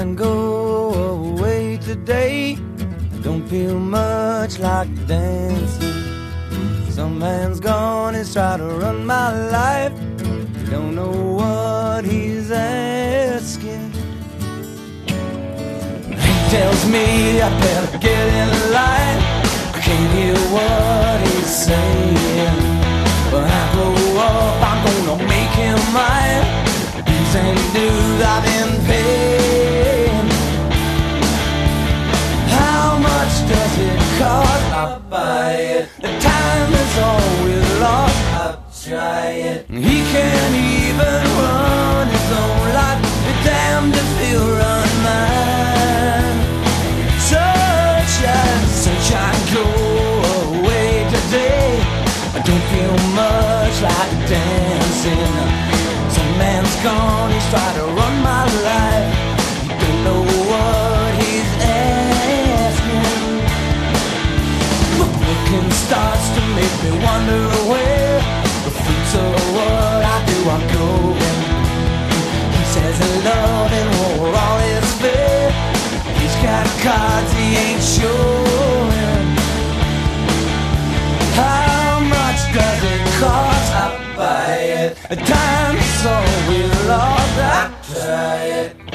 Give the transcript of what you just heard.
man go away today. Don't feel much like dancing. Some man's gone, he's tried to run my life. Don't know what he's asking. He tells me I better get in line. I can't hear what he's saying. When I grow up, I'm gonna make him mine. He's ain't dude I've been paying. How much does it cost? I'll buy it. The time is all we lost. I'll try it. He can't even run his own life. Be damned if he'll run mine. Sunshine, sunshine, go away today. I don't feel much like dancing. Some man's gone, he's tried to run my life. You don't know what he's asking. Looking starts to make me wonder where the fruits of what I do are going. He says love and war all is fair. He's got cards he ain't showing. How much does it cost? I buy it. Time's all we lost. I try it.